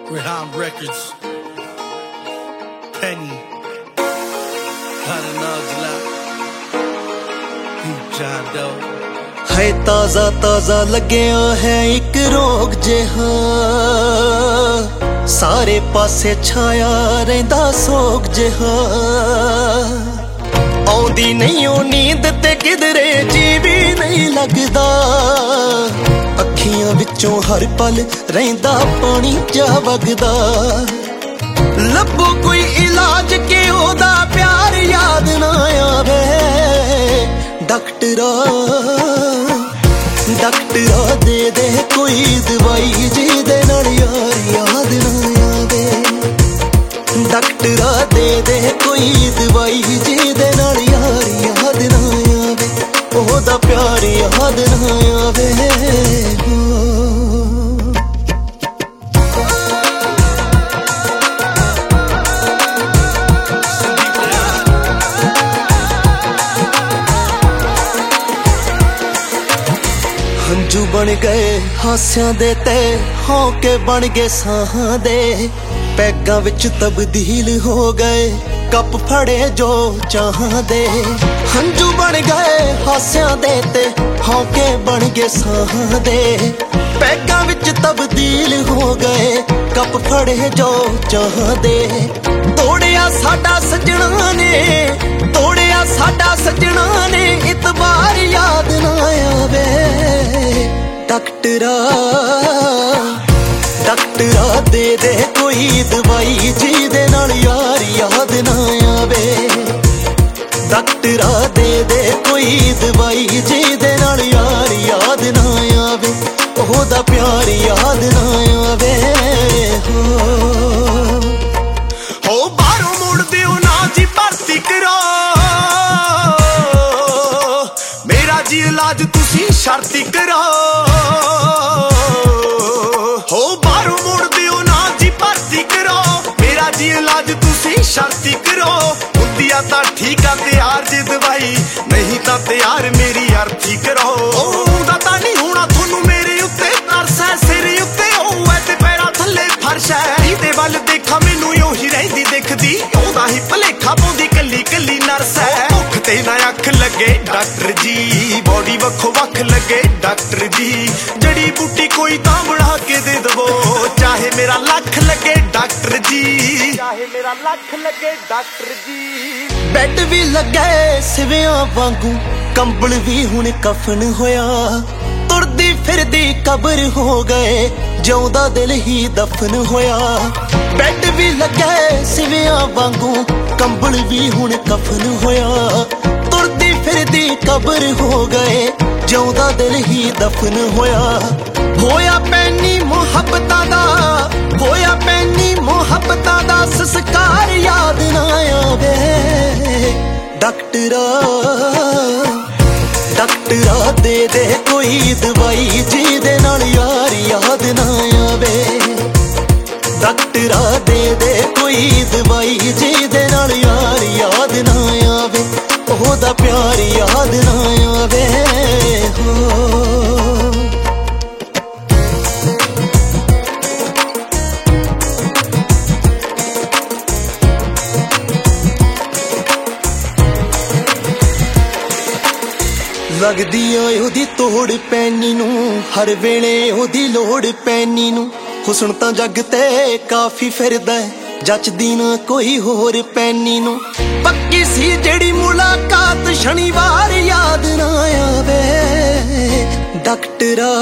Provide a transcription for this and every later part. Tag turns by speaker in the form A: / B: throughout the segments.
A: Rehan Records, Penny, Hananazla, John Doe.
B: है ताजा ताजा लग्या है एक रोग जिहा, सारे पासे छाया रहिंदा सोग जिहा। आउंदी नहीं ओ नींद ते किधरे जी भी नहीं लगदा, अखियां विचों हर पल रहिंदा पानी जा वगदा। लभो कोई इलाज के ओदा प्यार याद ना आवे, डॉक्टरा डॉक्टरा दे दे कोई दवाई जिहदे नाल यार याद ना आवे। डॉक्टरा दे दे कोई दवाई जिहदे नाल यार याद ना आवे, ओहदा प्यार याद ना आवे। हंजू बन गए हास्यां दे ते हौके बन गए साहां दे, पैगां विच तब्दील हो गए कप फड़े जो चाहां दे। हंजू बन गए हास्यां दे ते हौके बन गए साहां दे, पैगां विच तब्दील हो गए कप फड़े जो चाहां दे। तोड़िया साडा सजना ने, तोड़िया साडा सजना ने, इतबार याद ना आवे। डॉक्टरा डॉक्टरा दे दे कोई दवाई जिहदे नाल यार याद ना आवे। डॉक्टरा दे दे कोई दवाई जिहदे नाल यार याद ना आवे, ओहदा प्यार याद ना आवे। हो बाहरों मुड़ दिओ ना जी भर्ती करो, मेरा जी इलाज तुसी शर्ती करो। हो बाहरों मुड़ दिओ ना जी भर्ती करो, मेरा जी इलाज तुसी शर्ती करो। हुंदिया तां ठीक आ तैयार जी दवाई, नहीं तां तैयार मेरी अर्थी करो। ओहदा तां नहीं होना थोनू मेरे उत्ते तरस है, सिर उत्ते होवे ते पैरां थल्ले फर्श है। इहदे वल देखा मैनू ओही रहिंदी दिखदी, ओहदा ही भलेखा पाउंदी कल्ली कल्ली नर्स है। भुख ते ना अख लगे डॉक्टर जी, बॉडी वखो वख लगे डॉक्टर जी। जड़ी बूटी कोई तां बना के दे दवो, चाहे मेरा लख लगे डॉक्टर जी, चाहे मेरा लख लगे डॉक्टर जी। बैड भी लगे सिवियां वांगू, कंबल भी हुण कफन होया। तुरदी फिरदी कबर हो गए, जिउंदा दिल ही दफन होया। बैड भी लगे सिवियां वांगू, कंबल भी हुण कफन होया। तुरदी फिरदी कबर हो गए, जिउंदा दिल ही दफन होया। होया पैनी मुहब्बतां दा, होया पैनी मुहब्बतां दा, संस्कार याद ना आवे। डॉक्टरा डॉक्टरा दे दे कोई दवाई जिहदे नाल यार याद ना आवे। डॉक्टरा दे दे कोई दवाई जिहदे नाल यार याद ना आवे, ओहदा प्यार याद ना आवे। लगदी ओए ओदी तोड़ पैनी नू, हर वेले ओदी लोड़ पैनी नू। हुस्न तां जग ते काफी फिरदा, जचदी ना कोई होर पैनी नू। पक्की सी जेड़ी मुलाकात शनिवार याद ना आवे। डॉक्टरा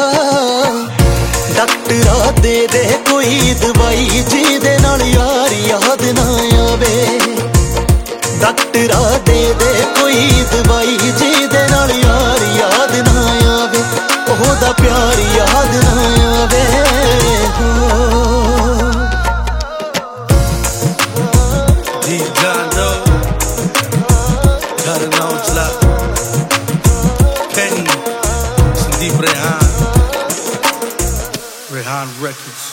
B: डॉक्टरा दे दे कोई दवाई जिहदे नाल यार याद ना आवे। डॉक्टरा दे दे कोई दवाई जिहदे नाल यार याद ना आवे, ओहदा प्यार याद ना आवे।
A: John Doe, Hananazla, Penny, Sandeep Rehan, Rehan Records.